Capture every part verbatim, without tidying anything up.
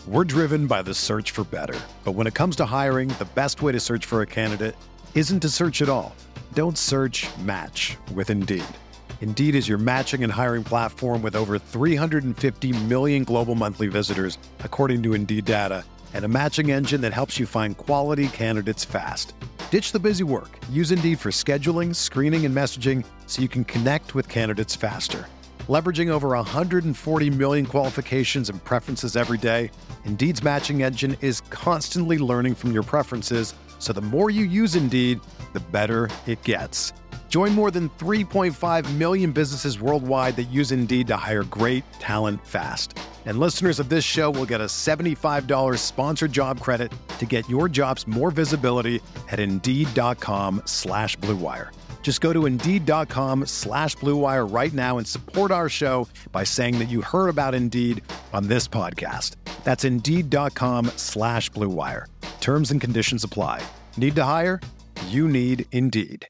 We're driven by the search for better. But when it comes to hiring, the best way to search for a candidate isn't to search at all. Don't search, match with Indeed. Indeed is your matching and hiring platform with over three hundred fifty million global monthly visitors, according to Indeed data, and a matching engine that helps you find quality candidates fast. Ditch the busy work. Use Indeed for scheduling, screening, and messaging so you can connect with candidates faster. Leveraging over one hundred forty million qualifications and preferences every day, Indeed's matching engine is constantly learning from your preferences, so the more you use Indeed, the better it gets. Join more than three point five million businesses worldwide that use Indeed to hire great talent fast. And listeners of this show will get a seventy-five dollars sponsored job credit to get your jobs more visibility at Indeed.com slash Blue Wire. Just go to Indeed.com slash Blue Wire right now and support our show by saying that you heard about Indeed on this podcast. That's Indeed.com slash Blue Wire. Terms and conditions apply. Need to hire? You need Indeed.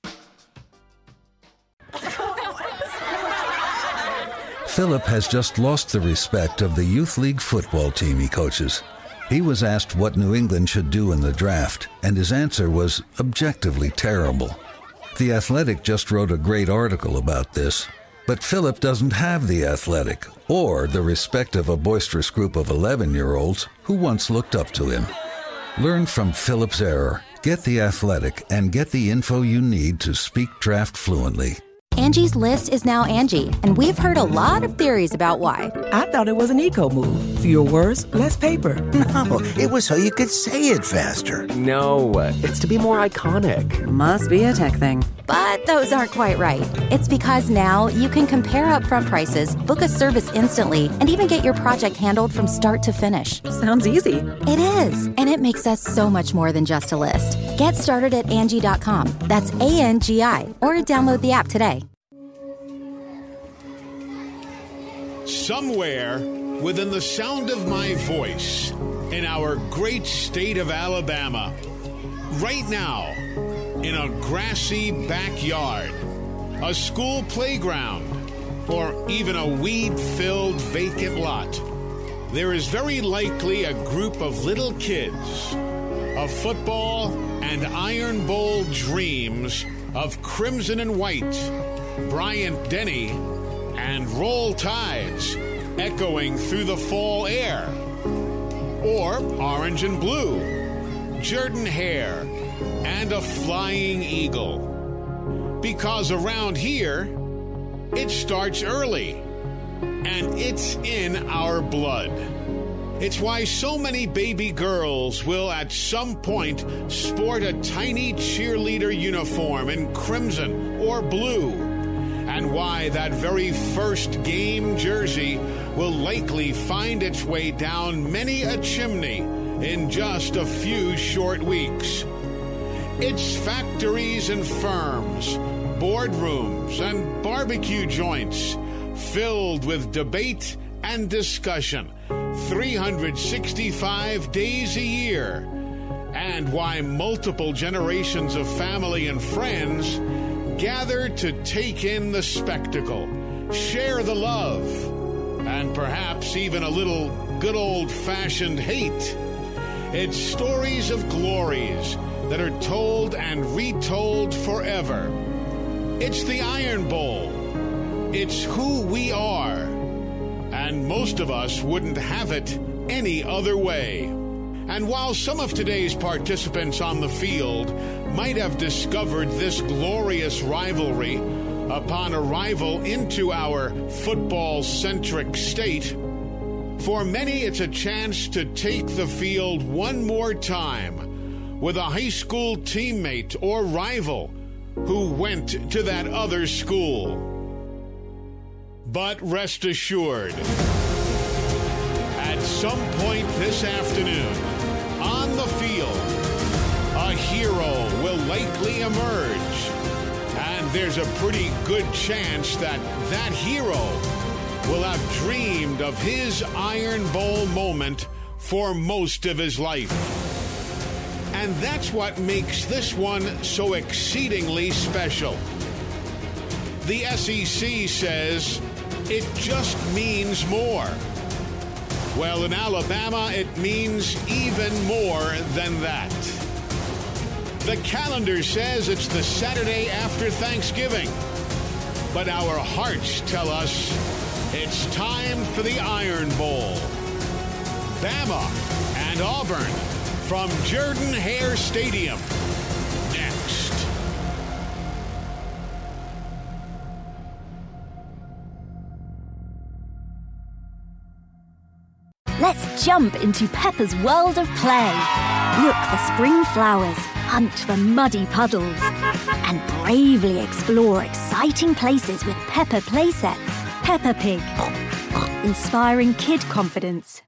Philip has just lost the respect of the youth league football team he coaches. He was asked what New England should do in the draft, and his answer was objectively terrible. The Athletic just wrote a great article about this, but Philip doesn't have The Athletic or the respect of a boisterous group of eleven-year-olds who once looked up to him. Learn from Philip's error. Get The Athletic and get the info you need to speak draft fluently. Angie's List is now Angie, and we've heard a lot of theories about why. I thought it was an eco move. Fewer words, less paper. No, it was so you could say it faster. No, it's to be more iconic. Must be a tech thing. But those aren't quite right. It's because now you can compare upfront prices, book a service instantly, and even get your project handled from start to finish. Sounds easy. It is, and it makes us so much more than just a list. Get started at Angie dot com. That's A N G I, or download the app today. Somewhere within the sound of my voice in our great state of Alabama, right now, in a grassy backyard, a school playground, or even a weed-filled vacant lot, there is very likely a group of little kids of football and Iron Bowl dreams of Crimson and White, Bryant Denny, and Roll Tides echoing through the fall air. Or Orange and Blue, Jordan Hare, and a Flying Eagle. Because around here, it starts early, and it's in our blood. It's why so many baby girls will at some point sport a tiny cheerleader uniform in crimson or blue, and why that very first game jersey will likely find its way down many a chimney in just a few short weeks. It's factories and firms, boardrooms and barbecue joints filled with debate and discussion three hundred sixty-five days a year, and why multiple generations of family and friends gather to take in the spectacle, share the love, and perhaps even a little good old-fashioned hate. It's stories of glories that are told and retold forever. It's the Iron Bowl. It's who we are. And most of us wouldn't have it any other way. And while some of today's participants on the field might have discovered this glorious rivalry upon arrival into our football-centric state, for many it's a chance to take the field one more time with a high school teammate or rival who went to that other school. But rest assured, at some point this afternoon, on the field, a hero will likely emerge. And there's a pretty good chance that that hero will have dreamed of his Iron Bowl moment for most of his life. And that's what makes this one so exceedingly special. The S E C says it just means more. Well, in Alabama, it means even more than that. The calendar says it's the Saturday after Thanksgiving, but our hearts tell us it's time for the Iron Bowl. Bama and Auburn from Jordan-Hare Stadium. Next. Let's jump into Peppa's world of play. Look for spring flowers, hunt for muddy puddles, and bravely explore exciting places with Peppa playsets. Peppa Pig, inspiring kid confidence.